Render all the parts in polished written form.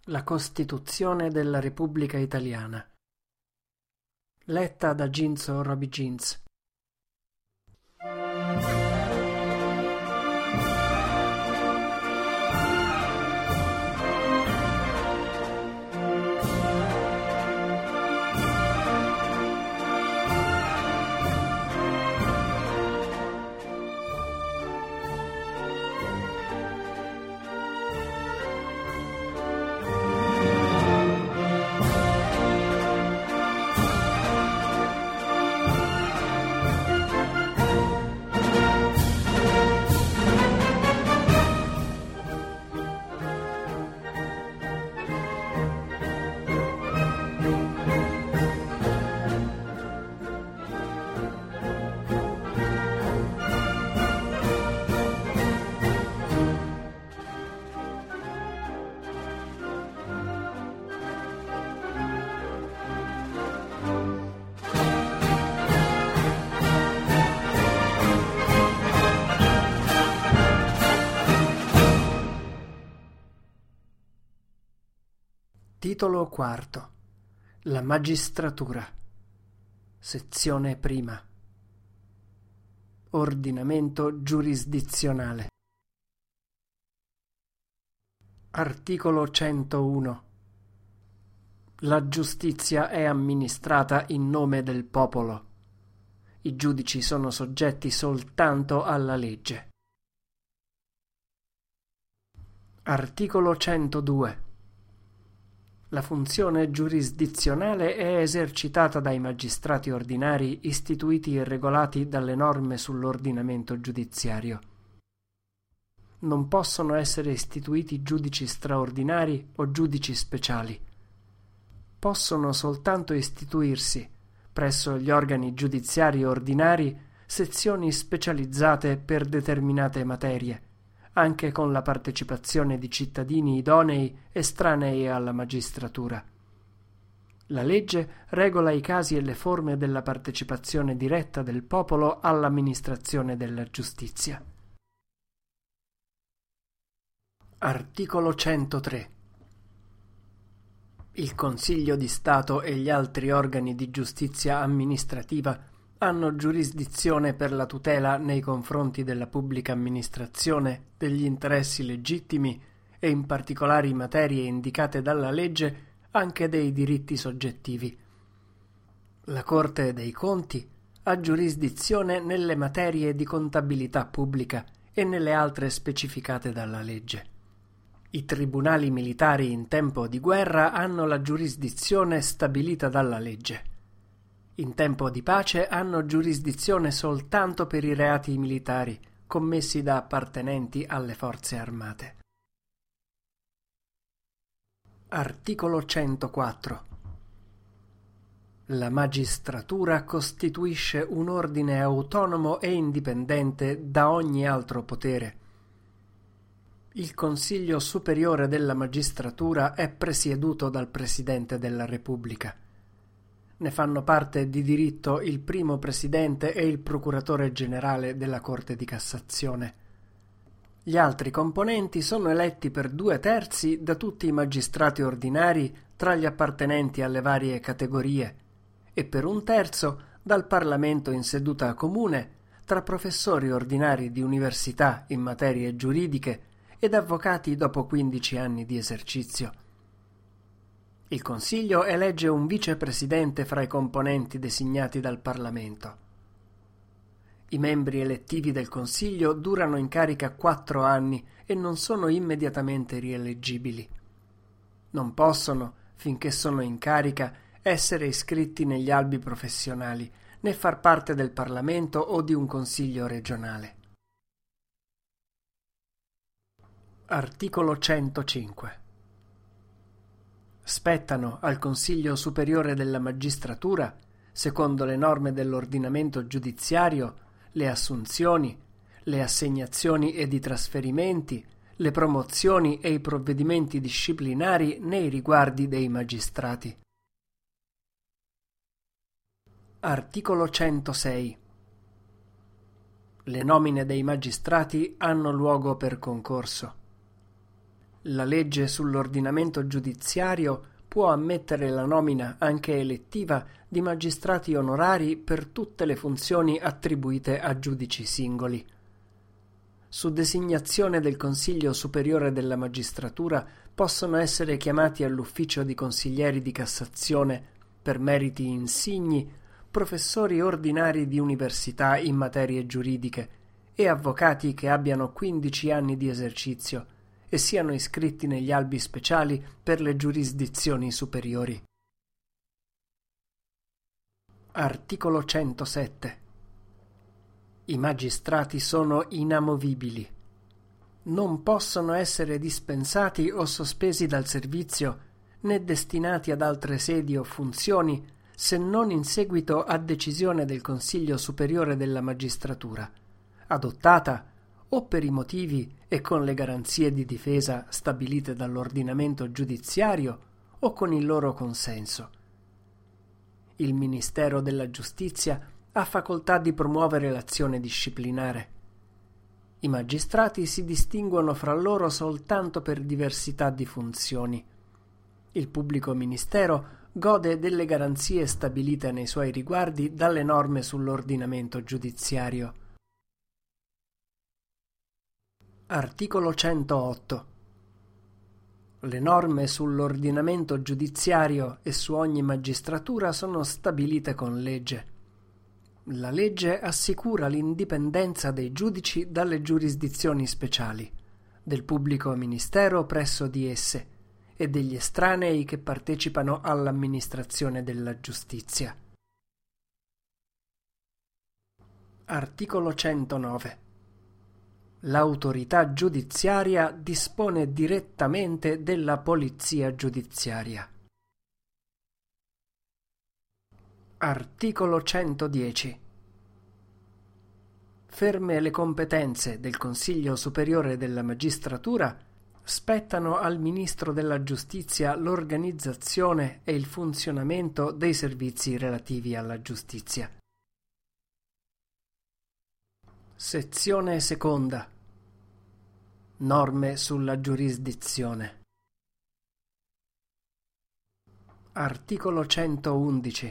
La Costituzione della Repubblica Italiana. Letta da Ginzo Roby Ginz. Titolo IV. La magistratura. Sezione prima. Ordinamento giurisdizionale. Articolo 101. La giustizia è amministrata in nome del popolo. I giudici sono soggetti soltanto alla legge. Articolo 102. La funzione giurisdizionale è esercitata dai magistrati ordinari istituiti e regolati dalle norme sull'ordinamento giudiziario. Non possono essere istituiti giudici straordinari o giudici speciali. Possono soltanto istituirsi, presso gli organi giudiziari ordinari, sezioni specializzate per determinate materie, anche con la partecipazione di cittadini idonei estranei alla magistratura. La legge regola i casi e le forme della partecipazione diretta del popolo all'amministrazione della giustizia. Articolo 103. Il Consiglio di Stato e gli altri organi di giustizia amministrativa hanno giurisdizione per la tutela nei confronti della pubblica amministrazione degli interessi legittimi e in particolari materie indicate dalla legge anche dei diritti soggettivi. La Corte dei Conti ha giurisdizione nelle materie di contabilità pubblica e nelle altre specificate dalla legge. I tribunali militari in tempo di guerra hanno la giurisdizione stabilita dalla legge. In tempo di pace hanno giurisdizione soltanto per i reati militari commessi da appartenenti alle forze armate. Articolo 104. La magistratura costituisce un ordine autonomo e indipendente da ogni altro potere. Il Consiglio Superiore della Magistratura è presieduto dal Presidente della Repubblica. Ne fanno parte di diritto il primo presidente e il procuratore generale della Corte di Cassazione. Gli altri componenti sono eletti per 2/3 da tutti i magistrati ordinari tra gli appartenenti alle varie categorie e per 1/3 dal Parlamento in seduta comune tra professori ordinari di università in materie giuridiche ed avvocati dopo 15 anni di esercizio. Il Consiglio elegge un vicepresidente fra i componenti designati dal Parlamento. I membri elettivi del Consiglio durano in carica 4 anni e non sono immediatamente rieleggibili. Non possono, finché sono in carica, essere iscritti negli albi professionali, né far parte del Parlamento o di un Consiglio regionale. Articolo 105. Spettano al Consiglio Superiore della Magistratura, secondo le norme dell'ordinamento giudiziario, le assunzioni, le assegnazioni ed i trasferimenti, le promozioni e i provvedimenti disciplinari nei riguardi dei magistrati. Articolo 106. Le nomine dei magistrati hanno luogo per concorso. La legge sull'ordinamento giudiziario può ammettere la nomina, anche elettiva, di magistrati onorari per tutte le funzioni attribuite a giudici singoli. Su designazione del Consiglio Superiore della Magistratura possono essere chiamati all'ufficio di consiglieri di Cassazione, per meriti insigni, professori ordinari di università in materie giuridiche e avvocati che abbiano 15 anni di esercizio e siano iscritti negli albi speciali per le giurisdizioni superiori. Articolo 107. I magistrati sono inamovibili. Non possono essere dispensati o sospesi dal servizio, né destinati ad altre sedi o funzioni, se non in seguito a decisione del Consiglio Superiore della Magistratura, adottata o per i motivi e con le garanzie di difesa stabilite dall'ordinamento giudiziario o con il loro consenso. Il Ministero della Giustizia ha facoltà di promuovere l'azione disciplinare. I magistrati si distinguono fra loro soltanto per diversità di funzioni. Il pubblico ministero gode delle garanzie stabilite nei suoi riguardi dalle norme sull'ordinamento giudiziario. Articolo 108. Le norme sull'ordinamento giudiziario e su ogni magistratura sono stabilite con legge. La legge assicura l'indipendenza dei giudici dalle giurisdizioni speciali, del pubblico ministero presso di esse e degli estranei che partecipano all'amministrazione della giustizia. Articolo 109. L'autorità giudiziaria dispone direttamente della polizia giudiziaria. Articolo 110. Ferme le competenze del Consiglio Superiore della Magistratura, spettano al Ministro della Giustizia l'organizzazione e il funzionamento dei servizi relativi alla giustizia. Sezione seconda. Norme sulla giurisdizione. Articolo 111.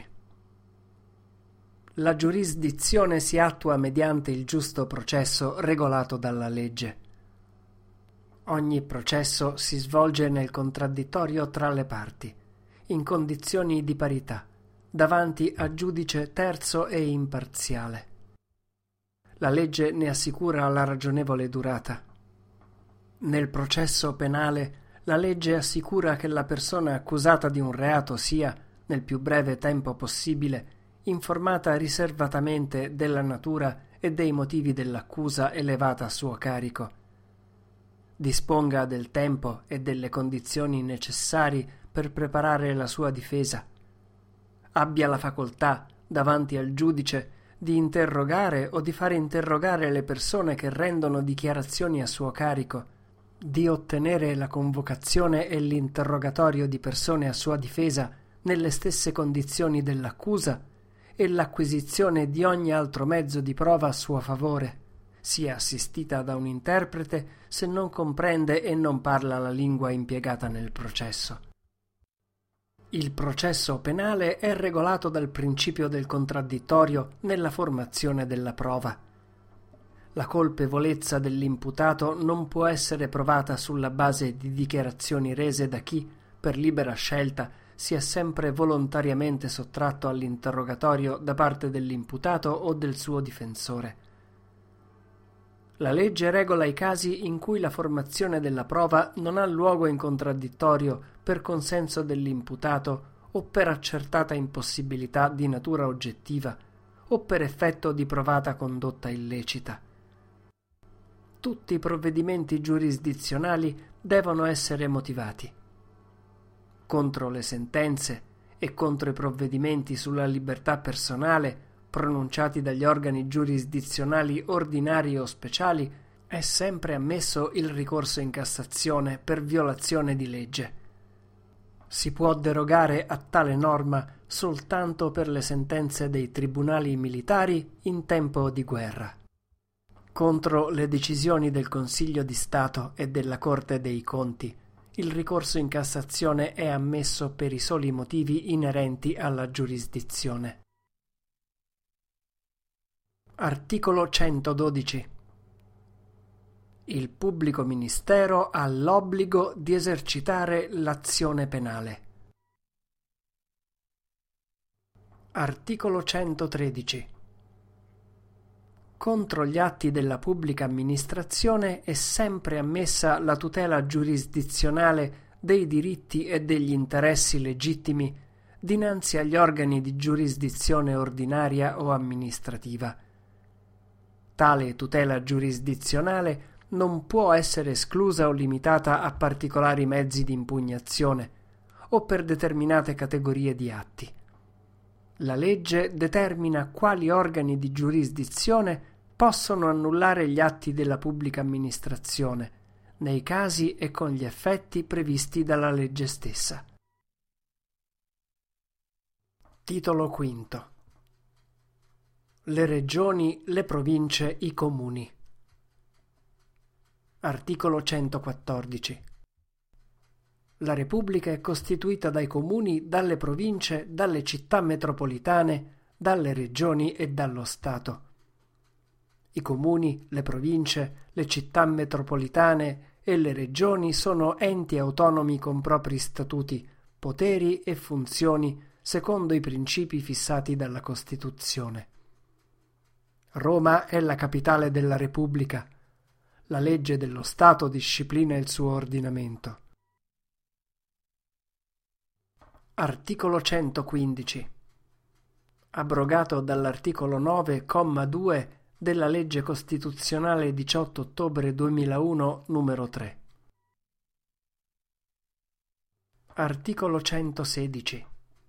La giurisdizione si attua mediante il giusto processo regolato dalla legge. Ogni processo si svolge nel contraddittorio tra le parti, in condizioni di parità, davanti a giudice terzo e imparziale. La legge ne assicura la ragionevole durata. Nel processo penale, la legge assicura che la persona accusata di un reato sia, nel più breve tempo possibile, informata riservatamente della natura e dei motivi dell'accusa elevata a suo carico. Disponga del tempo e delle condizioni necessari per preparare la sua difesa. Abbia la facoltà, davanti al giudice, di interrogare o di fare interrogare le persone che rendono dichiarazioni a suo carico, di ottenere la convocazione e l'interrogatorio di persone a sua difesa nelle stesse condizioni dell'accusa e l'acquisizione di ogni altro mezzo di prova a suo favore, sia assistita da un interprete se non comprende e non parla la lingua impiegata nel processo. Il processo penale è regolato dal principio del contraddittorio nella formazione della prova. La colpevolezza dell'imputato non può essere provata sulla base di dichiarazioni rese da chi, per libera scelta, si è sempre volontariamente sottratto all'interrogatorio da parte dell'imputato o del suo difensore. La legge regola i casi in cui la formazione della prova non ha luogo in contraddittorio per consenso dell'imputato o per accertata impossibilità di natura oggettiva o per effetto di provata condotta illecita. Tutti i provvedimenti giurisdizionali devono essere motivati. Contro le sentenze e contro i provvedimenti sulla libertà personale pronunciati dagli organi giurisdizionali ordinari o speciali è sempre ammesso il ricorso in Cassazione per violazione di legge. Si può derogare a tale norma soltanto per le sentenze dei tribunali militari in tempo di guerra. Contro le decisioni del Consiglio di Stato e della Corte dei Conti Il ricorso in Cassazione è ammesso per i soli motivi inerenti alla giurisdizione. Articolo 112. Il pubblico ministero ha l'obbligo di esercitare l'azione penale. Articolo 113. Contro gli atti della pubblica amministrazione è sempre ammessa la tutela giurisdizionale dei diritti e degli interessi legittimi dinanzi agli organi di giurisdizione ordinaria o amministrativa. Tale tutela giurisdizionale non può essere esclusa o limitata a particolari mezzi di impugnazione o per determinate categorie di atti. La legge determina quali organi di giurisdizione possono annullare gli atti della pubblica amministrazione, nei casi e con gli effetti previsti dalla legge stessa. Titolo V. Le regioni, le province, i comuni. Articolo 114. La Repubblica è costituita dai comuni, dalle province, dalle città metropolitane, dalle regioni e dallo Stato. I comuni, le province, le città metropolitane e le regioni sono enti autonomi con propri statuti, poteri e funzioni secondo i principi fissati dalla Costituzione. Roma è la capitale della Repubblica. La legge dello Stato disciplina il suo ordinamento. Articolo 115. Abrogato dall'articolo 9, comma 2 della legge costituzionale 18 ottobre 2001, numero 3. Articolo 116.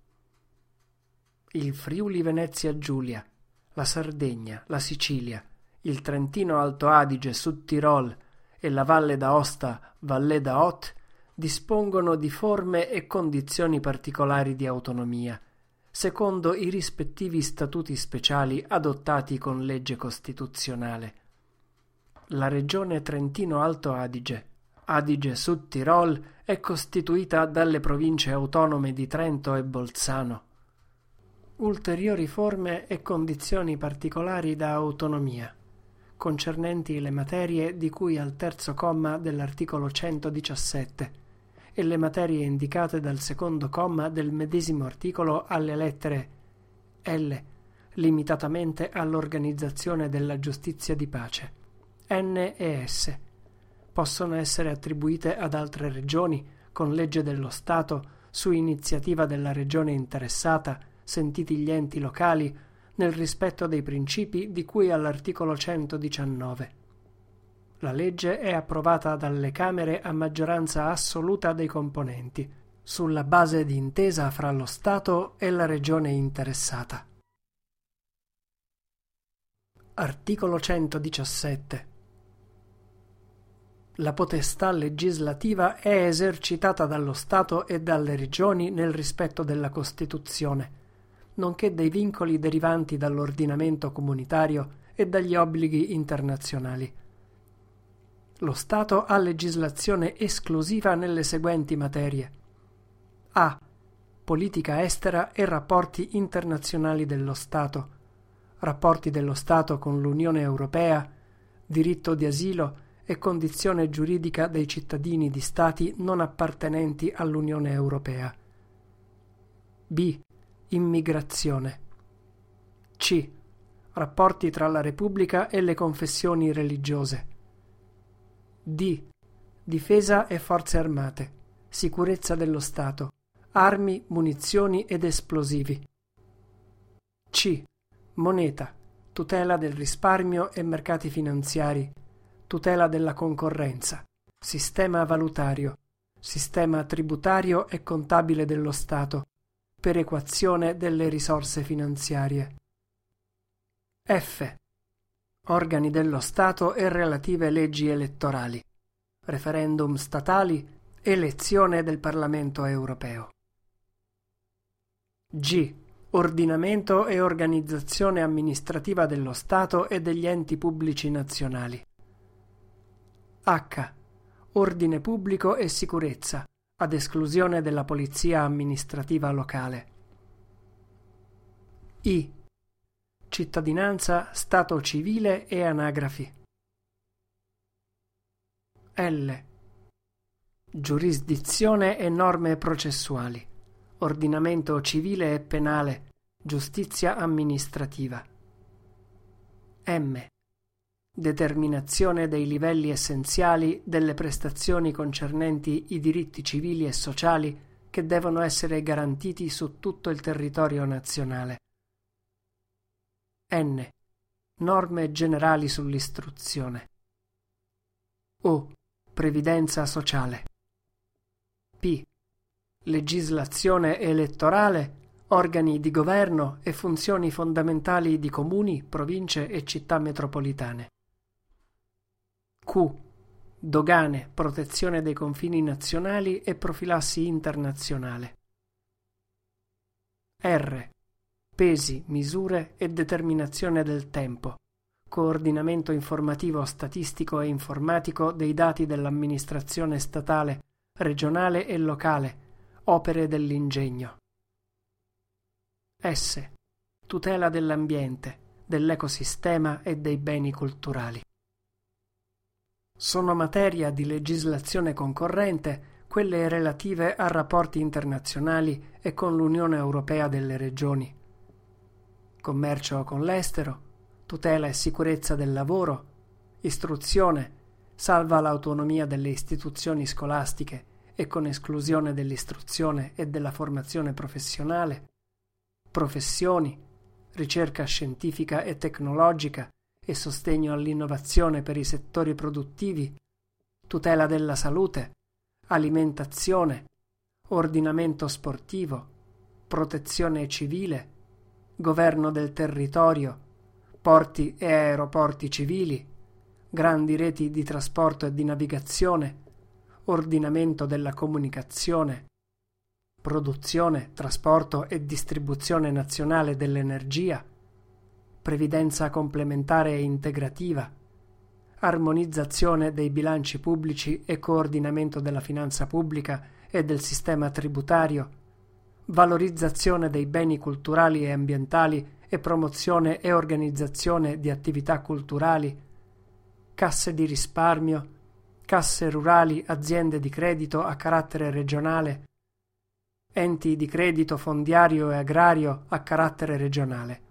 Il Friuli Venezia Giulia, la Sardegna, la Sicilia, il Trentino Alto Adige, Sud Tirol e la Valle d'Aosta, Valle d'Aote dispongono di forme e condizioni particolari di autonomia, secondo i rispettivi statuti speciali adottati con legge costituzionale. La regione Trentino Alto Adige, Adige Sud Tirol è costituita dalle province autonome di Trento e Bolzano. Ulteriori forme e condizioni particolari da autonomia, concernenti le materie di cui al terzo comma dell'articolo 117 e le materie indicate dal secondo comma del medesimo articolo alle lettere L, limitatamente all'organizzazione della giustizia di pace, N e S, possono essere attribuite ad altre regioni con legge dello Stato su iniziativa della regione interessata, sentiti gli enti locali, nel rispetto dei principi di cui all'articolo 119. La legge è approvata dalle Camere a maggioranza assoluta dei componenti, sulla base di intesa fra lo Stato e la regione interessata. Articolo 117. La potestà legislativa è esercitata dallo Stato e dalle regioni nel rispetto della Costituzione, nonché dei vincoli derivanti dall'ordinamento comunitario e dagli obblighi internazionali. Lo Stato ha legislazione esclusiva nelle seguenti materie: a. Politica estera e rapporti internazionali dello Stato, rapporti dello Stato con l'Unione Europea, diritto di asilo e condizione giuridica dei cittadini di Stati non appartenenti all'Unione Europea. b. Immigrazione. c. Rapporti tra la Repubblica e le confessioni religiose. d. Difesa e forze armate, sicurezza dello Stato, armi, munizioni ed esplosivi. c. Moneta, tutela del risparmio e mercati finanziari, tutela della concorrenza, sistema valutario, sistema tributario e contabile dello Stato, perequazione delle risorse finanziarie. F. Organi dello Stato e relative leggi elettorali, referendum statali, elezione del Parlamento europeo. G. Ordinamento e organizzazione amministrativa dello Stato e degli enti pubblici nazionali. H. ordine pubblico e sicurezza, ad esclusione della polizia amministrativa locale. I. Cittadinanza, stato civile e anagrafi. L. Giurisdizione e norme processuali, ordinamento civile e penale, giustizia amministrativa. M. Determinazione dei livelli essenziali delle prestazioni concernenti i diritti civili e sociali che devono essere garantiti su tutto il territorio nazionale. N. Norme generali sull'istruzione. O. Previdenza sociale. P. Legislazione elettorale, organi di governo e funzioni fondamentali di comuni, province e città metropolitane. Q. Dogane, protezione dei confini nazionali e profilassi internazionale. R. Pesi, misure e determinazione del tempo, coordinamento informativo statistico e informatico dei dati dell'amministrazione statale, regionale e locale, opere dell'ingegno. S. Tutela dell'ambiente, dell'ecosistema e dei beni culturali. Sono materia di legislazione concorrente quelle relative a rapporti internazionali e con l'Unione Europea delle regioni. Commercio con l'estero, tutela e sicurezza del lavoro, istruzione, salva l'autonomia delle istituzioni scolastiche e con esclusione dell'istruzione e della formazione professionale, professioni, ricerca scientifica e tecnologica e sostegno all'innovazione per i settori produttivi, tutela della salute, alimentazione, ordinamento sportivo, protezione civile, governo del territorio, porti e aeroporti civili, grandi reti di trasporto e di navigazione, ordinamento della comunicazione, produzione, trasporto e distribuzione nazionale dell'energia, previdenza complementare e integrativa, armonizzazione dei bilanci pubblici e coordinamento della finanza pubblica e del sistema tributario, valorizzazione dei beni culturali e ambientali e promozione e organizzazione di attività culturali, casse di risparmio, casse rurali, aziende di credito a carattere regionale, enti di credito fondiario e agrario a carattere regionale.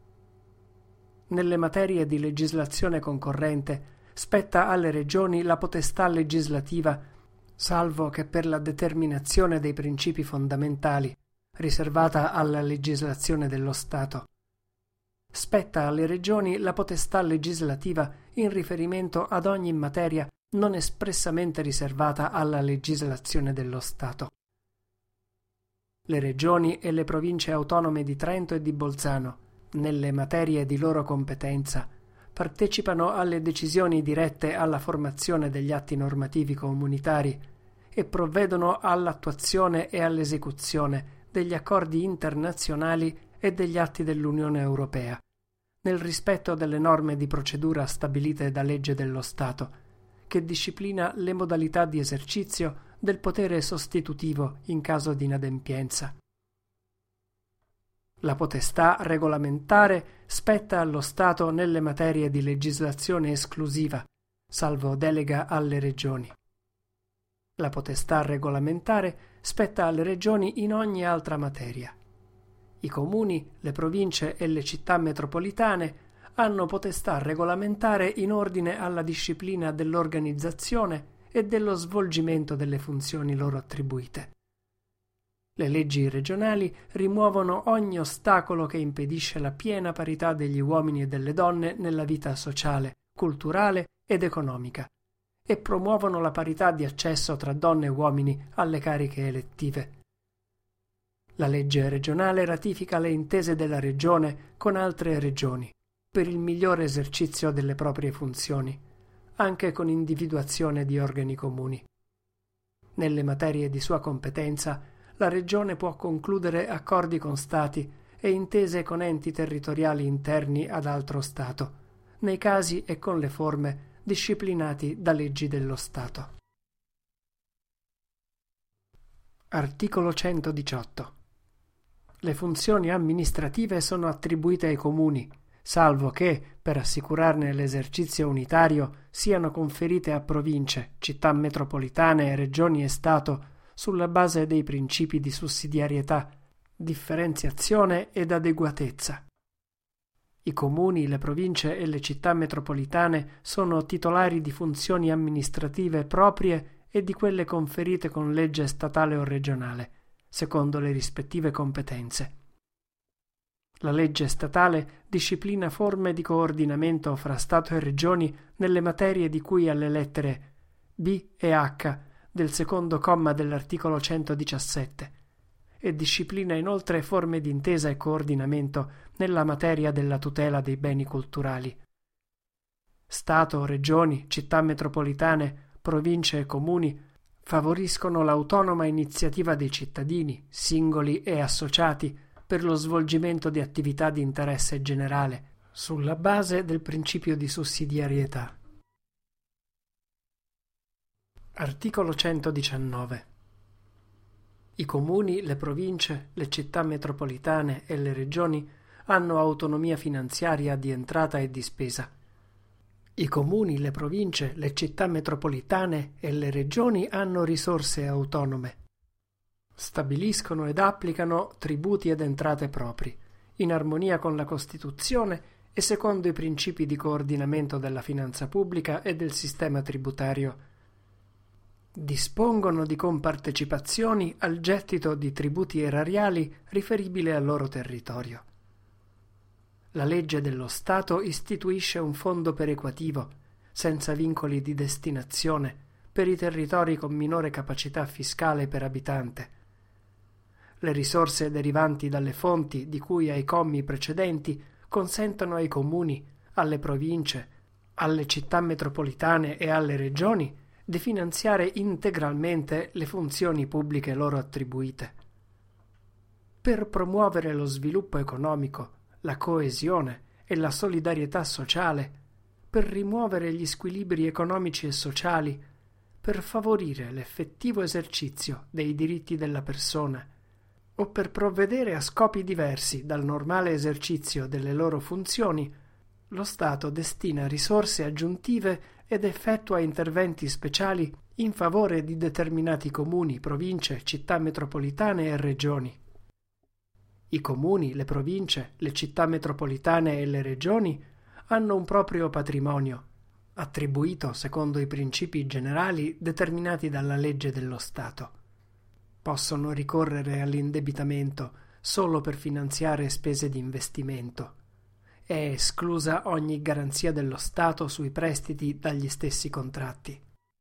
Nelle materie di legislazione concorrente spetta alle regioni la potestà legislativa, salvo che per la determinazione dei principi fondamentali, riservata alla legislazione dello Stato. Spetta alle regioni la potestà legislativa in riferimento ad ogni materia non espressamente riservata alla legislazione dello Stato. Le regioni e le province autonome di Trento e di Bolzano, nelle materie di loro competenza, partecipano alle decisioni dirette alla formazione degli atti normativi comunitari e provvedono all'attuazione e all'esecuzione degli accordi internazionali e degli atti dell'Unione Europea, nel rispetto delle norme di procedura stabilite da legge dello Stato, che disciplina le modalità di esercizio del potere sostitutivo in caso di inadempienza. La potestà regolamentare spetta allo Stato nelle materie di legislazione esclusiva, salvo delega alle regioni. La potestà regolamentare spetta alle regioni in ogni altra materia. I comuni, le province e le città metropolitane hanno potestà regolamentare in ordine alla disciplina dell'organizzazione e dello svolgimento delle funzioni loro attribuite. Le leggi regionali rimuovono ogni ostacolo che impedisce la piena parità degli uomini e delle donne nella vita sociale, culturale ed economica e promuovono la parità di accesso tra donne e uomini alle cariche elettive. La legge regionale ratifica le intese della regione con altre regioni per il migliore esercizio delle proprie funzioni, anche con individuazione di organi comuni. Nelle materie di sua competenza, la Regione può concludere accordi con Stati e intese con enti territoriali interni ad altro Stato, nei casi e con le forme disciplinati da leggi dello Stato. Articolo 118. Le funzioni amministrative sono attribuite ai comuni, salvo che, per assicurarne l'esercizio unitario, siano conferite a province, città metropolitane, regioni e Stato sulla base dei principi di sussidiarietà, differenziazione ed adeguatezza. I comuni, le province e le città metropolitane sono titolari di funzioni amministrative proprie e di quelle conferite con legge statale o regionale, secondo le rispettive competenze. La legge statale disciplina forme di coordinamento fra Stato e Regioni nelle materie di cui alle lettere B e H del secondo comma dell'articolo 117 e disciplina inoltre forme di intesa e coordinamento nella materia della tutela dei beni culturali. Stato, regioni, città metropolitane, province e comuni favoriscono l'autonoma iniziativa dei cittadini, singoli e associati, per lo svolgimento di attività di interesse generale, sulla base del principio di sussidiarietà. Articolo 119. I comuni, le province, le città metropolitane e le regioni hanno autonomia finanziaria di entrata e di spesa. I comuni, le province, le città metropolitane e le regioni hanno risorse autonome. Stabiliscono ed applicano tributi ed entrate propri, in armonia con la Costituzione e secondo i principi di coordinamento della finanza pubblica e del sistema tributario. Dispongono di compartecipazioni al gettito di tributi erariali riferibili al loro territorio. La legge dello Stato istituisce un fondo perequativo, senza vincoli di destinazione, per i territori con minore capacità fiscale per abitante. Le risorse derivanti dalle fonti di cui ai commi precedenti consentono ai comuni, alle province, alle città metropolitane e alle regioni di finanziare integralmente le funzioni pubbliche loro attribuite. Per promuovere lo sviluppo economico, la coesione e la solidarietà sociale, per rimuovere gli squilibri economici e sociali, per favorire l'effettivo esercizio dei diritti della persona o per provvedere a scopi diversi dal normale esercizio delle loro funzioni, lo Stato destina risorse aggiuntive ed effettua interventi speciali in favore di determinati comuni, province, città metropolitane e regioni. I comuni, le province, le città metropolitane e le regioni hanno un proprio patrimonio, attribuito secondo i principi generali determinati dalla legge dello Stato. Possono ricorrere all'indebitamento solo per finanziare spese di investimento. È esclusa ogni garanzia dello Stato sui prestiti dagli stessi contratti.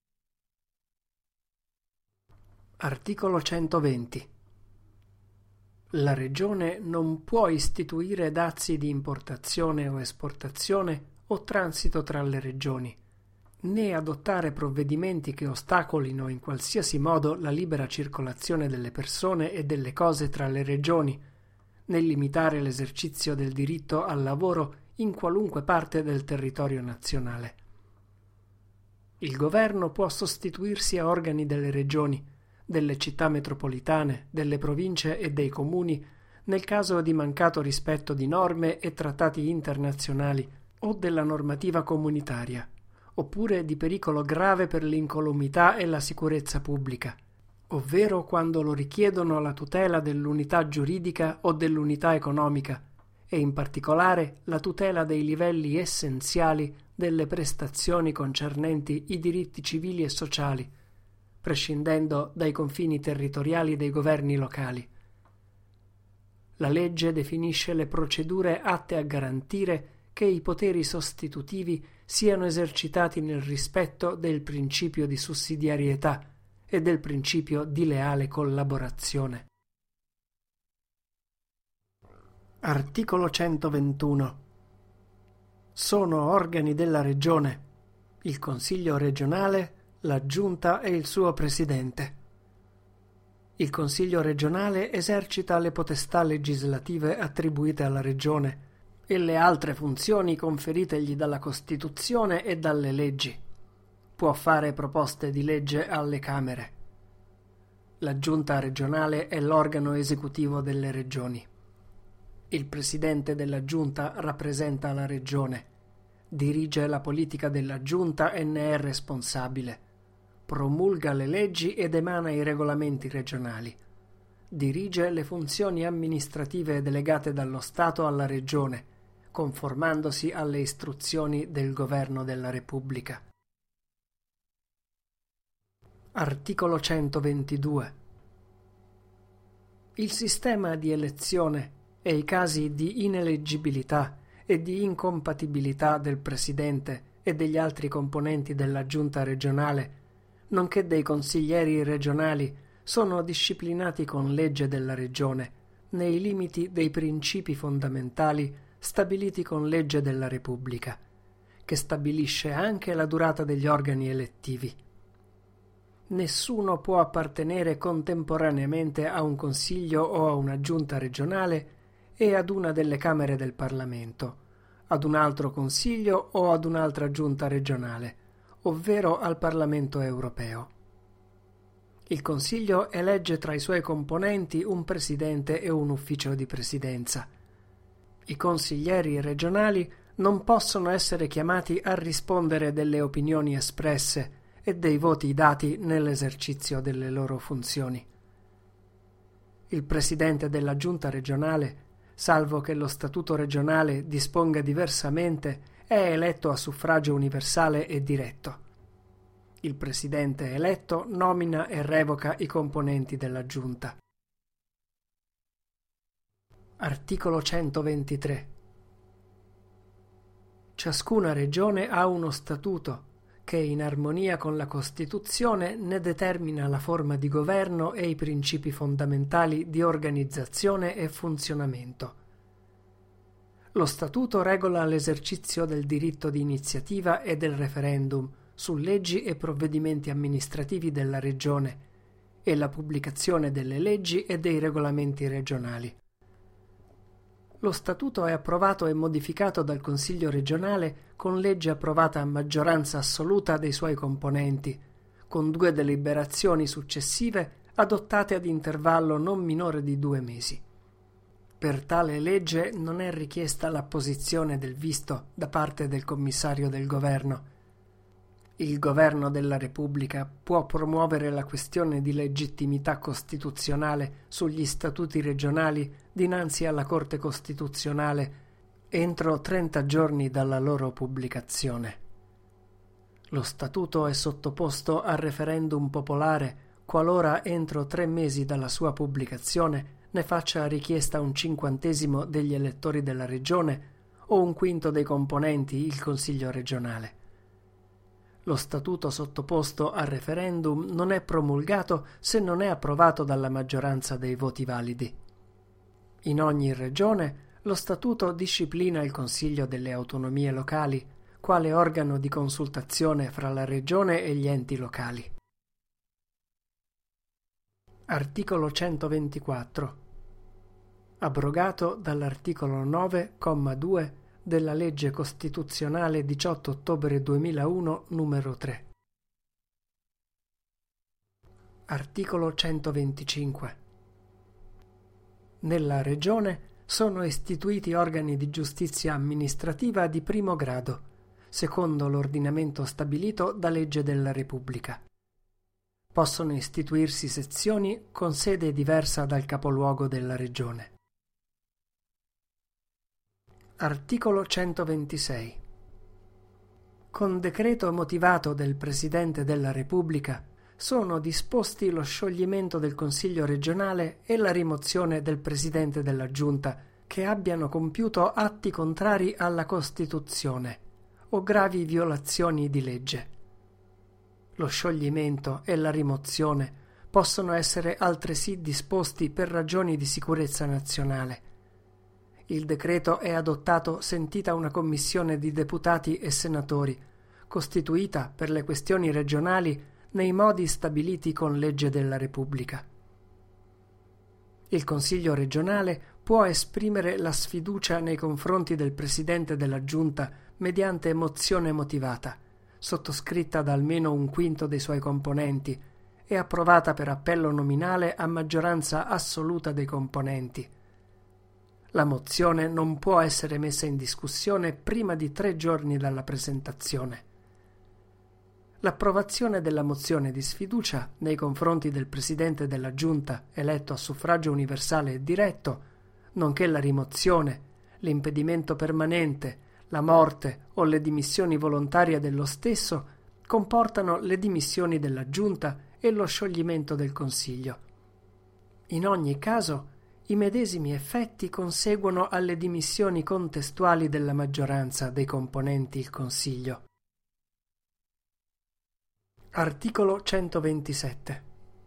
Articolo 120. La Regione non può istituire dazi di importazione o esportazione o transito tra le regioni, né adottare provvedimenti che ostacolino in qualsiasi modo la libera circolazione delle persone e delle cose tra le regioni, né limitare l'esercizio del diritto al lavoro in qualunque parte del territorio nazionale. Il governo può sostituirsi a organi delle regioni, delle città metropolitane, delle province e dei comuni nel caso di mancato rispetto di norme e trattati internazionali o della normativa comunitaria, oppure di pericolo grave per l'incolumità e la sicurezza pubblica, ovvero quando lo richiedono la tutela dell'unità giuridica o dell'unità economica, e in particolare la tutela dei livelli essenziali delle prestazioni concernenti i diritti civili e sociali, prescindendo dai confini territoriali dei governi locali. La legge definisce le procedure atte a garantire che i poteri sostitutivi siano esercitati nel rispetto del principio di sussidiarietà e del principio di leale collaborazione. Articolo 121. Sono organi della Regione il Consiglio regionale, la Giunta e il suo Presidente. Il Consiglio regionale esercita le potestà legislative attribuite alla Regione e le altre funzioni conferitegli dalla Costituzione e dalle leggi. Può fare proposte di legge alle Camere. La giunta regionale è l'organo esecutivo delle regioni. Il presidente della giunta rappresenta la regione, dirige la politica della giunta e ne è responsabile, promulga le leggi ed emana i regolamenti regionali, dirige le funzioni amministrative delegate dallo Stato alla regione, conformandosi alle istruzioni del Governo della Repubblica. Articolo 122. Il sistema di elezione e i casi di ineleggibilità e di incompatibilità del Presidente e degli altri componenti della Giunta regionale, nonché dei consiglieri regionali, sono disciplinati con legge della Regione, nei limiti dei principi fondamentali stabiliti con legge della Repubblica, che stabilisce anche la durata degli organi elettivi. Nessuno può appartenere contemporaneamente a un consiglio o a una giunta regionale e ad una delle Camere del Parlamento, ad un altro consiglio o ad un'altra giunta regionale, ovvero al Parlamento europeo. Il Consiglio elegge tra i suoi componenti un presidente e un ufficio di presidenza. I consiglieri regionali non possono essere chiamati a rispondere delle opinioni espresse e dei voti dati nell'esercizio delle loro funzioni. Il presidente della giunta regionale, salvo che lo statuto regionale disponga diversamente, è eletto a suffragio universale e diretto. Il presidente eletto nomina e revoca i componenti della giunta. Articolo 123. Ciascuna regione ha uno statuto che, in armonia con la Costituzione, ne determina la forma di governo e i principi fondamentali di organizzazione e funzionamento. Lo Statuto regola l'esercizio del diritto di iniziativa e del referendum su leggi e provvedimenti amministrativi della regione e la pubblicazione delle leggi e dei regolamenti regionali. Lo Statuto è approvato e modificato dal Consiglio regionale con legge approvata a maggioranza assoluta dei suoi componenti, con 2 deliberazioni successive adottate ad intervallo non minore di 2 mesi. Per tale legge non è richiesta l'apposizione del visto da parte del commissario del governo. Il governo della Repubblica può promuovere la questione di legittimità costituzionale sugli statuti regionali dinanzi alla Corte Costituzionale entro 30 giorni dalla loro pubblicazione. Lo statuto è sottoposto a referendum popolare qualora entro 3 mesi dalla sua pubblicazione ne faccia richiesta un 50° degli elettori della regione o un 1/5 dei componenti il Consiglio regionale. Lo statuto sottoposto a referendum non è promulgato se non è approvato dalla maggioranza dei voti validi. In ogni regione lo statuto disciplina il Consiglio delle autonomie locali, quale organo di consultazione fra la regione e gli enti locali. Articolo 124. Abrogato dall'articolo 9, comma 2 della legge costituzionale 18 ottobre 2001 numero 3. Articolo 125. Nella regione sono istituiti organi di giustizia amministrativa di primo grado, secondo l'ordinamento stabilito da legge della Repubblica. Possono istituirsi sezioni con sede diversa dal capoluogo della regione. Articolo 126. Con decreto motivato del Presidente della Repubblica sono disposti lo scioglimento del Consiglio regionale e la rimozione del Presidente della Giunta che abbiano compiuto atti contrari alla Costituzione o gravi violazioni di legge. Lo scioglimento e la rimozione possono essere altresì disposti per ragioni di sicurezza nazionale. Il decreto è adottato sentita una commissione di deputati e senatori, costituita per le questioni regionali nei modi stabiliti con legge della Repubblica. Il Consiglio regionale può esprimere la sfiducia nei confronti del Presidente della Giunta mediante mozione motivata, sottoscritta da almeno un quinto dei suoi componenti, è approvata per appello nominale a maggioranza assoluta dei componenti. La mozione non può essere messa in discussione prima di 3 giorni dalla presentazione. L'approvazione della mozione di sfiducia nei confronti del Presidente della Giunta eletto a suffragio universale e diretto, nonché la rimozione, l'impedimento permanente, la morte o le dimissioni volontarie dello stesso comportano le dimissioni della Giunta e lo scioglimento del Consiglio. In ogni caso, i medesimi effetti conseguono alle dimissioni contestuali della maggioranza dei componenti il Consiglio. Articolo 127.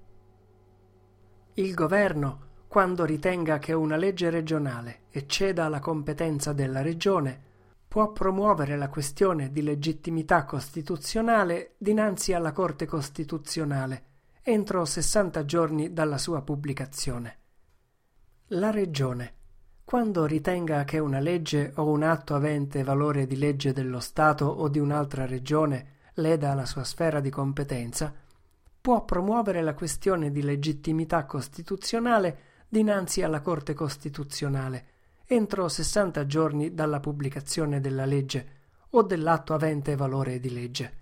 Il Governo, quando ritenga che una legge regionale ecceda la competenza della Regione, può promuovere la questione di legittimità costituzionale dinanzi alla Corte Costituzionale entro 60 giorni dalla sua pubblicazione. La Regione, quando ritenga che una legge o un atto avente valore di legge dello Stato o di un'altra Regione leda la sua sfera di competenza, può promuovere la questione di legittimità costituzionale dinanzi alla Corte Costituzionale entro 60 giorni dalla pubblicazione della legge o dell'atto avente valore di legge.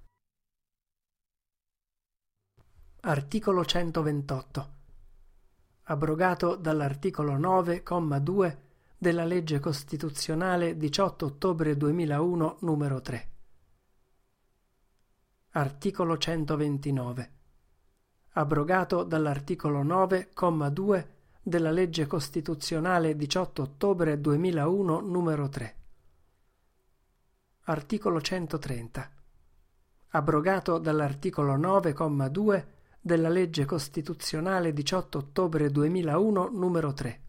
Articolo 128. Abrogato dall'articolo 9, comma 2 della legge costituzionale 18 ottobre 2001 numero 3. Articolo 129. Abrogato dall'articolo 9, comma 2 della legge costituzionale 18 ottobre 2001 numero 3. Articolo 130. Abrogato dall'articolo 9, comma 2 della legge costituzionale 18 ottobre 2001 numero 3.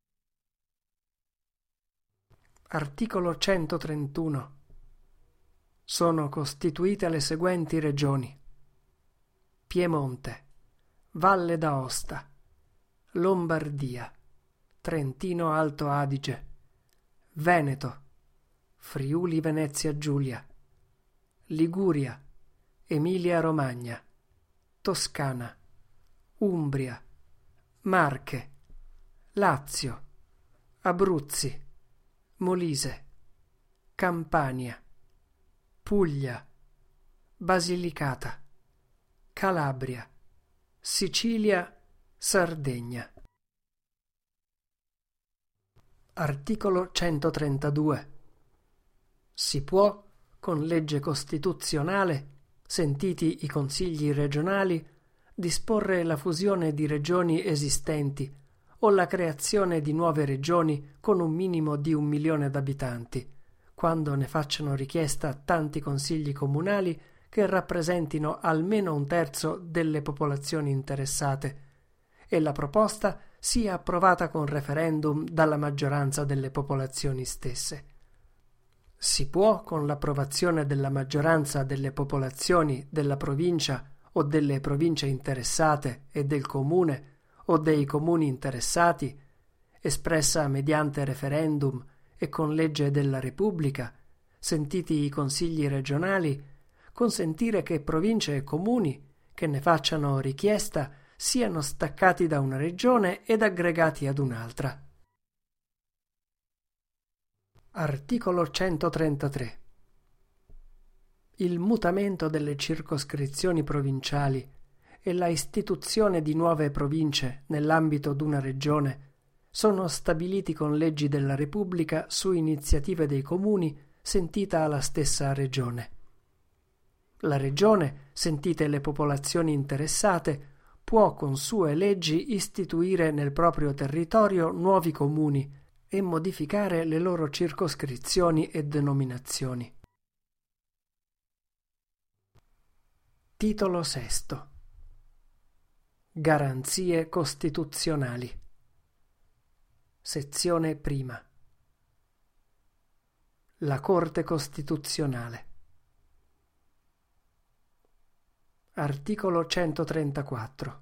Articolo 131. Sono costituite le seguenti regioni: Piemonte, Valle d'Aosta, Lombardia, Trentino Alto Adige, Veneto, Friuli Venezia Giulia, Liguria, Emilia Romagna, Toscana, Umbria, Marche, Lazio, Abruzzi, Molise, Campania, Puglia, Basilicata, Calabria, Sicilia, Sardegna. Articolo 132. Si può, con legge costituzionale, sentiti i consigli regionali, disporre la fusione di regioni esistenti o la creazione di nuove regioni con un minimo di 1 milione d'abitanti, quando ne facciano richiesta tanti consigli comunali che rappresentino almeno 1/3 delle popolazioni interessate, e la proposta sia approvata con referendum dalla maggioranza delle popolazioni stesse. Si può, con l'approvazione della maggioranza delle popolazioni della provincia o delle province interessate e del comune o dei comuni interessati, espressa mediante referendum e con legge della Repubblica, sentiti i consigli regionali, consentire che province e comuni che ne facciano richiesta siano staccati da una regione ed aggregati ad un'altra. Articolo 133. Il mutamento delle circoscrizioni provinciali e la istituzione di nuove province nell'ambito d'una regione sono stabiliti con leggi della Repubblica su iniziative dei comuni, sentita la stessa regione. La regione, sentite le popolazioni interessate, può con sue leggi istituire nel proprio territorio nuovi comuni e modificare le loro circoscrizioni e denominazioni. Titolo VI. Garanzie costituzionali. Sezione prima. La Corte Costituzionale. Articolo 134.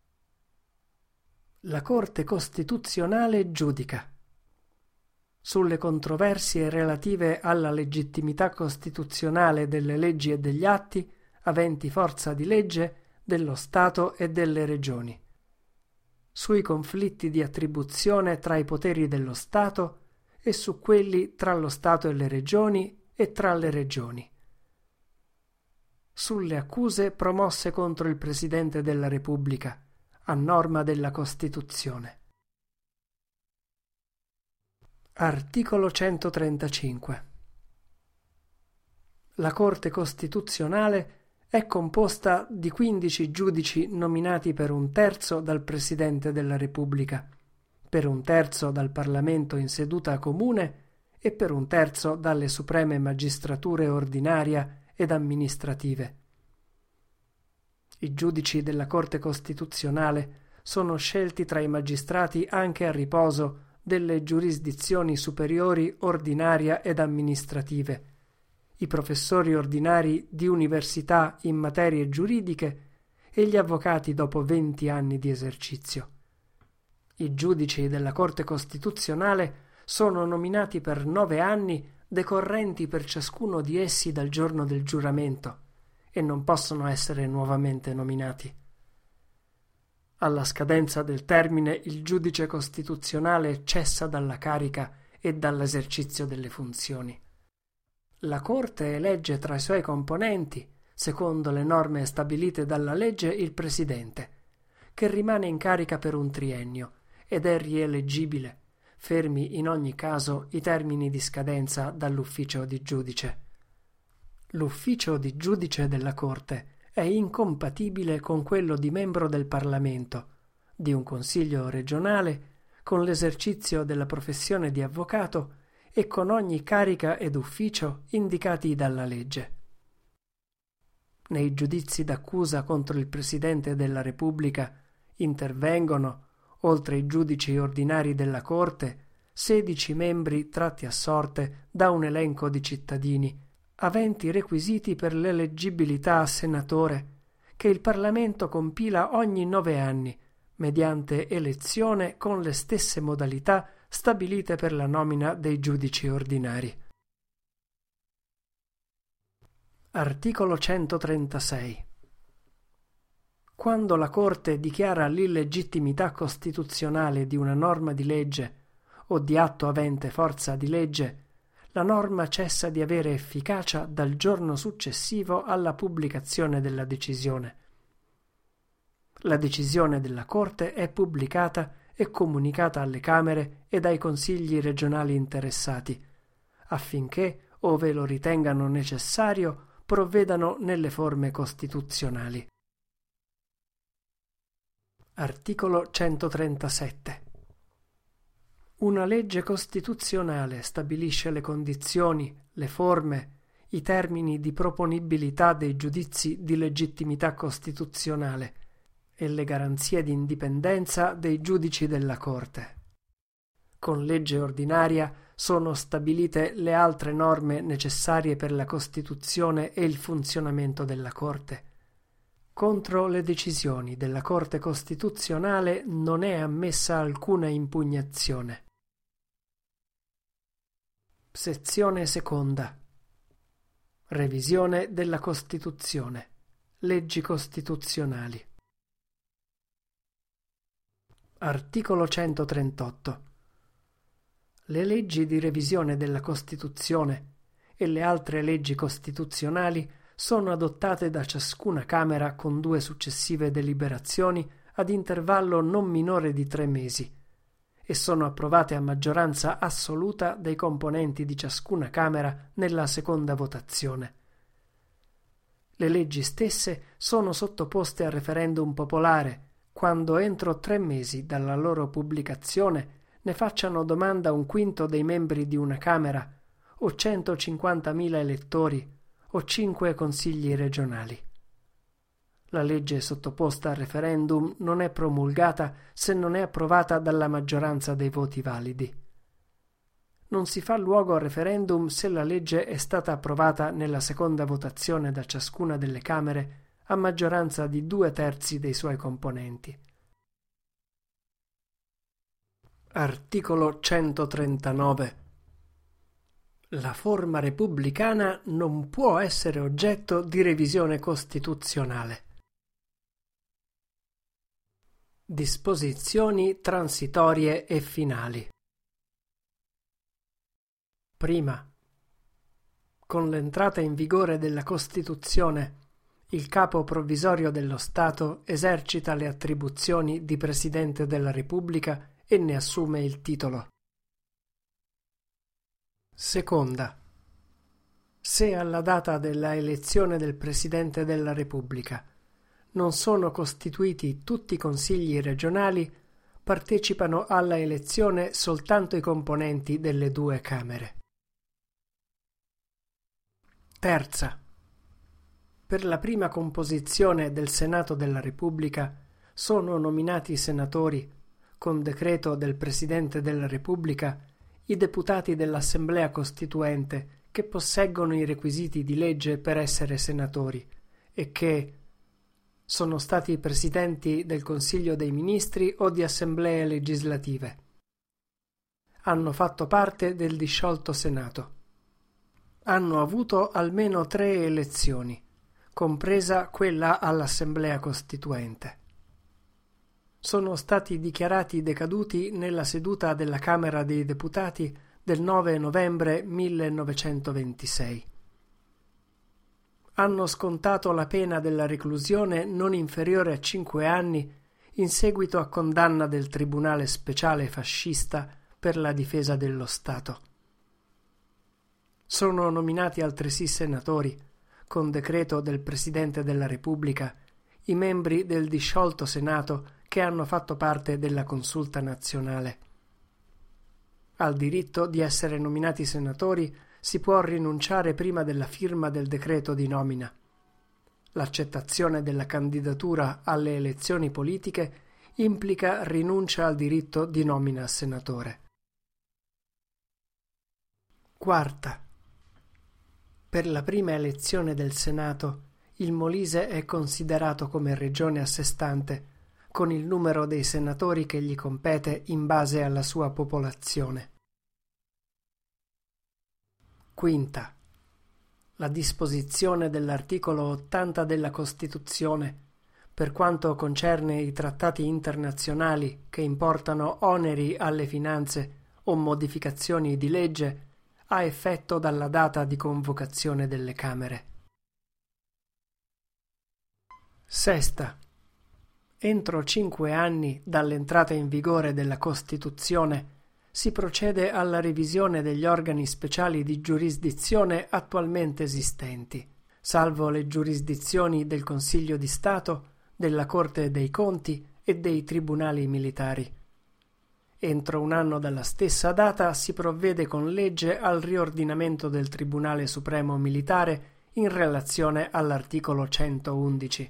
La Corte Costituzionale giudica sulle controversie relative alla legittimità costituzionale delle leggi e degli atti aventi forza di legge dello Stato e delle regioni, sui conflitti di attribuzione tra i poteri dello Stato e su quelli tra lo Stato e le regioni e tra le regioni, sulle accuse promosse contro il Presidente della Repubblica, a norma della Costituzione. Articolo 135. La Corte Costituzionale è composta di 15 giudici nominati per un terzo dal Presidente della Repubblica, per un terzo dal Parlamento in seduta comune e per un terzo dalle supreme magistrature ordinaria ed amministrative. I giudici della Corte Costituzionale sono scelti tra i magistrati anche a riposo delle giurisdizioni superiori ordinaria ed amministrative, i professori ordinari di università in materie giuridiche e gli avvocati dopo 20 anni di esercizio. I giudici della Corte Costituzionale sono nominati per 9 anni decorrenti per ciascuno di essi dal giorno del giuramento e non possono essere nuovamente nominati. Alla scadenza del termine il giudice costituzionale cessa dalla carica e dall'esercizio delle funzioni. La Corte elegge tra i suoi componenti, secondo le norme stabilite dalla legge, il Presidente, che rimane in carica per un triennio ed è rieleggibile, fermi in ogni caso i termini di scadenza dall'ufficio di giudice. L'ufficio di giudice della Corte è incompatibile con quello di membro del Parlamento, di un consiglio regionale, con l'esercizio della professione di avvocato e con ogni carica ed ufficio indicati dalla legge. Nei giudizi d'accusa contro il Presidente della Repubblica intervengono, oltre i giudici ordinari della Corte, 16 membri tratti a sorte da un elenco di cittadini, aventi requisiti per l'eleggibilità a senatore, che il Parlamento compila ogni 9 anni, mediante elezione con le stesse modalità stabilite per la nomina dei giudici ordinari. Articolo 136. Quando la Corte dichiara l'illegittimità costituzionale di una norma di legge o di atto avente forza di legge, la norma cessa di avere efficacia dal giorno successivo alla pubblicazione della decisione. La decisione della Corte è pubblicata e comunicata alle Camere ed ai consigli regionali interessati, affinché, ove lo ritengano necessario, provvedano nelle forme costituzionali. Articolo 137. Una legge costituzionale stabilisce le condizioni, le forme, i termini di proponibilità dei giudizi di legittimità costituzionale e le garanzie di indipendenza dei giudici della Corte. Con legge ordinaria sono stabilite le altre norme necessarie per la Costituzione e il funzionamento della Corte. Contro le decisioni della Corte Costituzionale non è ammessa alcuna impugnazione. Sezione seconda. Revisione della Costituzione. Leggi costituzionali. Articolo 138. Le leggi di revisione della Costituzione e le altre leggi costituzionali sono adottate da ciascuna Camera con 2 successive deliberazioni ad intervallo non minore di 3 mesi e sono approvate a maggioranza assoluta dei componenti di ciascuna Camera nella seconda votazione. Le leggi stesse sono sottoposte a referendum popolare quando entro 3 mesi dalla loro pubblicazione ne facciano domanda un quinto dei membri di una Camera o 150.000 elettori o 5 consigli regionali. La legge sottoposta a referendum non è promulgata se non è approvata dalla maggioranza dei voti validi. Non si fa luogo al referendum se la legge è stata approvata nella seconda votazione da ciascuna delle Camere a maggioranza di 2/3 dei suoi componenti. Articolo 139. La forma repubblicana non può essere oggetto di revisione costituzionale. Disposizioni transitorie e finali. Prima. Con l'entrata in vigore della Costituzione, il Capo Provvisorio dello Stato esercita le attribuzioni di Presidente della Repubblica e ne assume il titolo. Seconda. Se alla data della elezione del Presidente della Repubblica non sono costituiti tutti i consigli regionali, partecipano alla elezione soltanto i componenti delle due Camere. Terza. Per la prima composizione del Senato della Repubblica sono nominati senatori, con decreto del Presidente della Repubblica, i deputati dell'Assemblea Costituente che posseggono i requisiti di legge per essere senatori e che sono stati presidenti del Consiglio dei Ministri o di assemblee legislative. Hanno fatto parte del disciolto Senato. Hanno avuto almeno 3 elezioni, compresa quella all'Assemblea Costituente. Sono stati dichiarati decaduti nella seduta della Camera dei Deputati del 9 novembre 1926. Hanno scontato la pena della reclusione non inferiore a 5 anni in seguito a condanna del Tribunale Speciale Fascista per la difesa dello Stato. Sono nominati altresì senatori, con decreto del Presidente della Repubblica, i membri del disciolto Senato che hanno fatto parte della Consulta Nazionale. Al diritto di essere nominati senatori si può rinunciare prima della firma del decreto di nomina. L'accettazione della candidatura alle elezioni politiche implica rinuncia al diritto di nomina a senatore. Quarta. Per la prima elezione del Senato, il Molise è considerato come regione a sé stante, con il numero dei senatori che gli compete in base alla sua popolazione. Quinta. La disposizione dell'articolo 80 della Costituzione, per quanto concerne i trattati internazionali che importano oneri alle finanze o modificazioni di legge, ha effetto dalla data di convocazione delle Camere. Sesta. Entro 5 anni dall'entrata in vigore della Costituzione si procede alla revisione degli organi speciali di giurisdizione attualmente esistenti, salvo le giurisdizioni del Consiglio di Stato, della Corte dei Conti e dei tribunali militari. Entro 1 anno dalla stessa data si provvede con legge al riordinamento del Tribunale Supremo Militare in relazione all'articolo 111.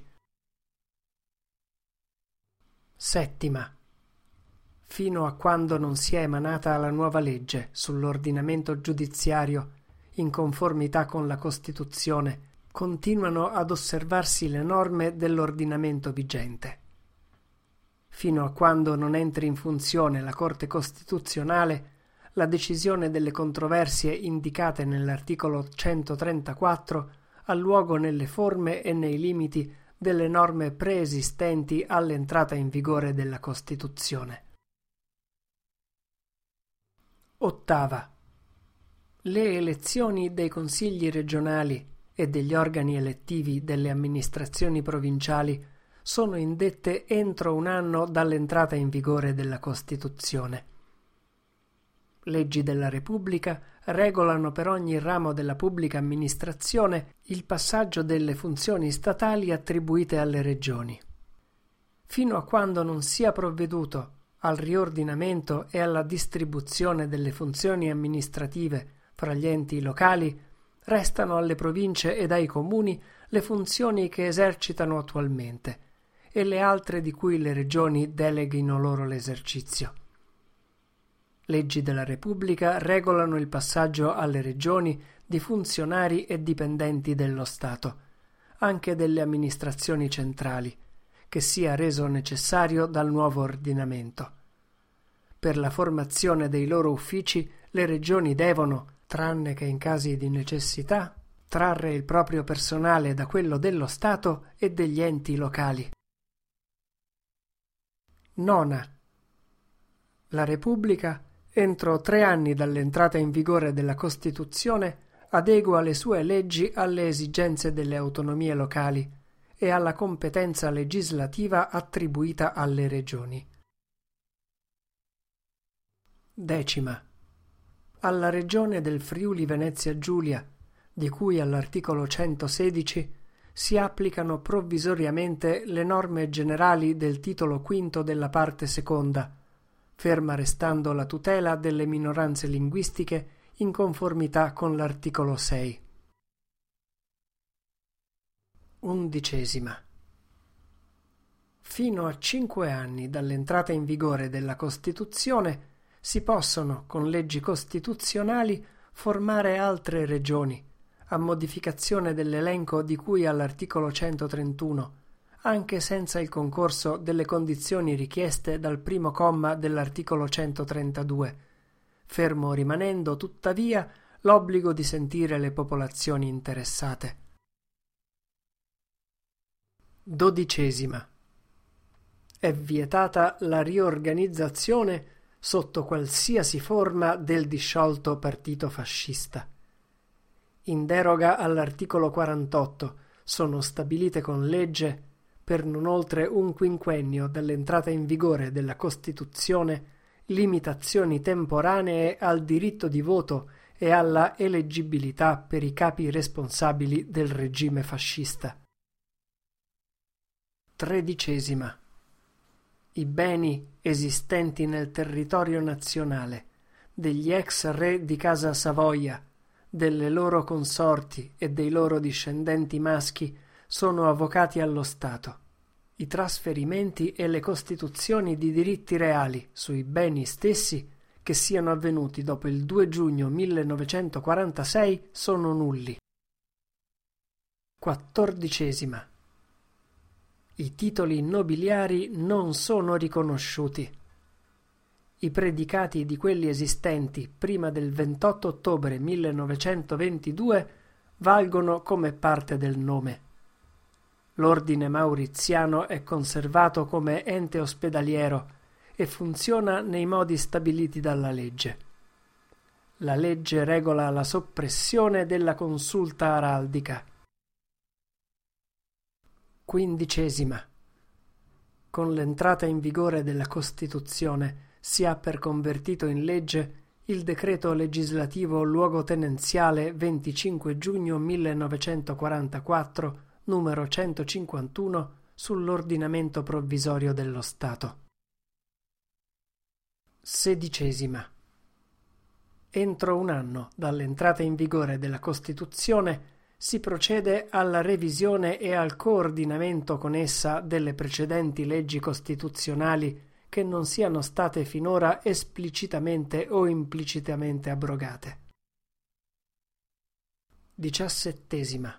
Settima. Fino a quando non sia emanata la nuova legge sull'ordinamento giudiziario, in conformità con la Costituzione, continuano ad osservarsi le norme dell'ordinamento vigente. Fino a quando non entri in funzione la Corte Costituzionale, la decisione delle controversie indicate nell'articolo 134 ha luogo nelle forme e nei limiti delle norme preesistenti all'entrata in vigore della Costituzione. Ottava. Le elezioni dei consigli regionali e degli organi elettivi delle amministrazioni provinciali sono indette entro 1 anno dall'entrata in vigore della Costituzione. Leggi della Repubblica regolano per ogni ramo della pubblica amministrazione il passaggio delle funzioni statali attribuite alle regioni. Fino a quando non sia provveduto al riordinamento e alla distribuzione delle funzioni amministrative fra gli enti locali, restano alle province ed ai comuni le funzioni che esercitano attualmente e le altre di cui le regioni deleghino loro l'esercizio. Leggi della Repubblica regolano il passaggio alle regioni di funzionari e dipendenti dello Stato, anche delle amministrazioni centrali, che sia reso necessario dal nuovo ordinamento. Per la formazione dei loro uffici le regioni devono, tranne che in casi di necessità, trarre il proprio personale da quello dello Stato e degli enti locali. Nona. La Repubblica, entro 3 anni dall'entrata in vigore della Costituzione, adegua le sue leggi alle esigenze delle autonomie locali e alla competenza legislativa attribuita alle regioni. Decima. Alla Regione del Friuli Venezia Giulia, di cui all'articolo 116, si applicano provvisoriamente le norme generali del titolo V della parte seconda, ferma restando la tutela delle minoranze linguistiche in conformità con l'articolo 6. Undicesima. Fino a 5 anni dall'entrata in vigore della Costituzione si possono, con leggi costituzionali, formare altre regioni, a modificazione dell'elenco di cui all'articolo 131, anche senza il concorso delle condizioni richieste dal primo comma dell'articolo 132, fermo rimanendo tuttavia l'obbligo di sentire le popolazioni interessate. Dodicesima. È vietata la riorganizzazione sotto qualsiasi forma del disciolto partito fascista. In deroga all'articolo 48 sono stabilite con legge, per non oltre un quinquennio dall'entrata in vigore della Costituzione, limitazioni temporanee al diritto di voto e alla eleggibilità per i capi responsabili del regime fascista. Tredicesima. I beni esistenti nel territorio nazionale degli ex re di Casa Savoia, delle loro consorti e dei loro discendenti maschi sono avvocati allo Stato. I trasferimenti e le costituzioni di diritti reali sui beni stessi che siano avvenuti dopo il 2 giugno 1946 sono nulli. Quattordicesima. I titoli nobiliari non sono riconosciuti. I predicati di quelli esistenti prima del 28 ottobre 1922 valgono come parte del nome. L'ordine mauriziano è conservato come ente ospedaliero e funziona nei modi stabiliti dalla legge. La legge regola la soppressione della consulta araldica. Quindicesima. Con l'entrata in vigore della Costituzione si ha per convertito in legge il decreto legislativo luogotenenziale 25 giugno 1944, numero 151, sull'ordinamento provvisorio dello Stato. Sedicesima. Entro un anno dall'entrata in vigore della Costituzione si procede alla revisione e al coordinamento con essa delle precedenti leggi costituzionali che non siano state finora esplicitamente o implicitamente abrogate. Diciassettesima.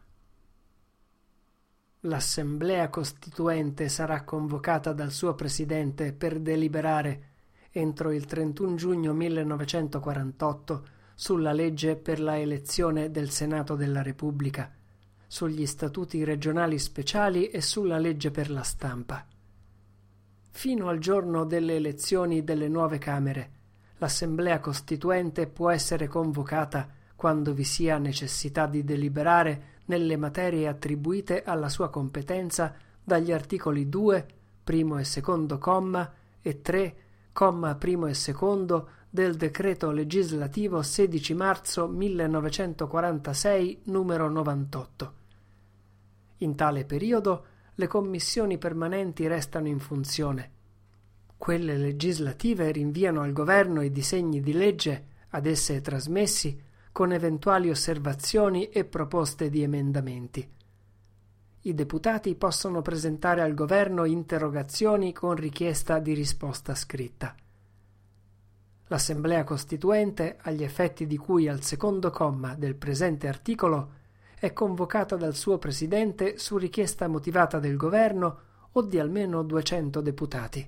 L'Assemblea Costituente sarà convocata dal suo Presidente per deliberare, entro il 31 giugno 1948, sulla legge per la elezione del Senato della Repubblica, sugli statuti regionali speciali e sulla legge per la stampa. Fino al giorno delle elezioni delle nuove Camere, l'Assemblea Costituente può essere convocata quando vi sia necessità di deliberare nelle materie attribuite alla sua competenza dagli articoli 2, primo e secondo comma, e 3, comma primo e secondo del decreto legislativo 16 marzo 1946 numero 98. In tale periodo le commissioni permanenti restano in funzione. Quelle legislative rinviano al governo i disegni di legge ad esse trasmessi con eventuali osservazioni e proposte di emendamenti. I deputati possono presentare al governo interrogazioni con richiesta di risposta scritta. L'Assemblea Costituente, agli effetti di cui al secondo comma del presente articolo, è convocata dal suo Presidente su richiesta motivata del Governo o di almeno 200 deputati.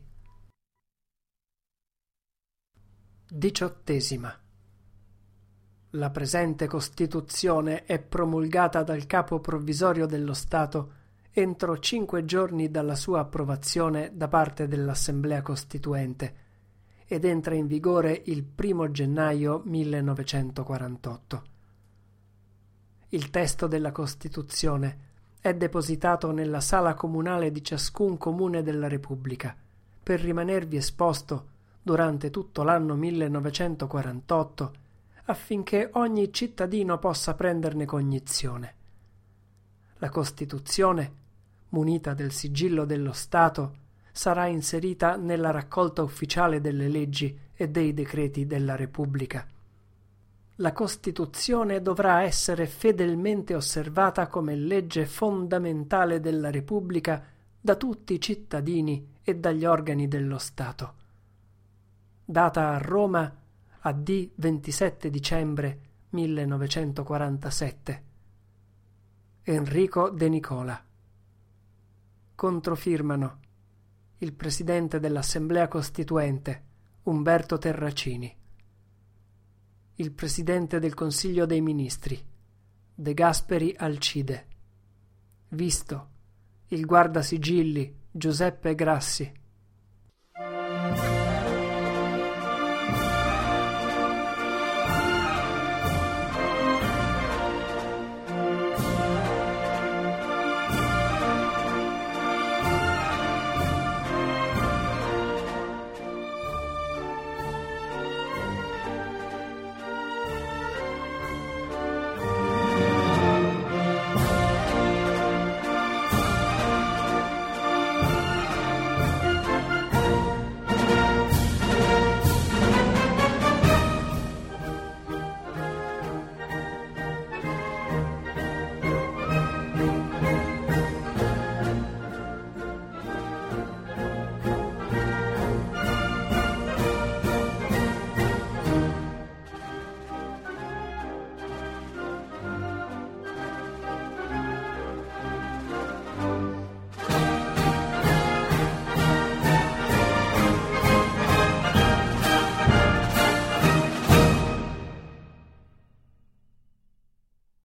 Diciottesima. La presente Costituzione è promulgata dal Capo Provvisorio dello Stato entro 5 giorni dalla sua approvazione da parte dell'Assemblea Costituente ed entra in vigore il 1 gennaio 1948. Il testo della Costituzione è depositato nella sala comunale di ciascun comune della Repubblica per rimanervi esposto durante tutto l'anno 1948 affinché ogni cittadino possa prenderne cognizione. La Costituzione, munita del sigillo dello Stato, sarà inserita nella raccolta ufficiale delle leggi e dei decreti della Repubblica. La Costituzione dovrà essere fedelmente osservata come legge fondamentale della Repubblica da tutti i cittadini e dagli organi dello Stato. Data a Roma a D. 27 dicembre 1947. Enrico De Nicola. Controfirmano il Presidente dell'Assemblea Costituente, Umberto Terracini, il Presidente del Consiglio dei Ministri, De Gasperi Alcide, visto il Guardasigilli Giuseppe Grassi,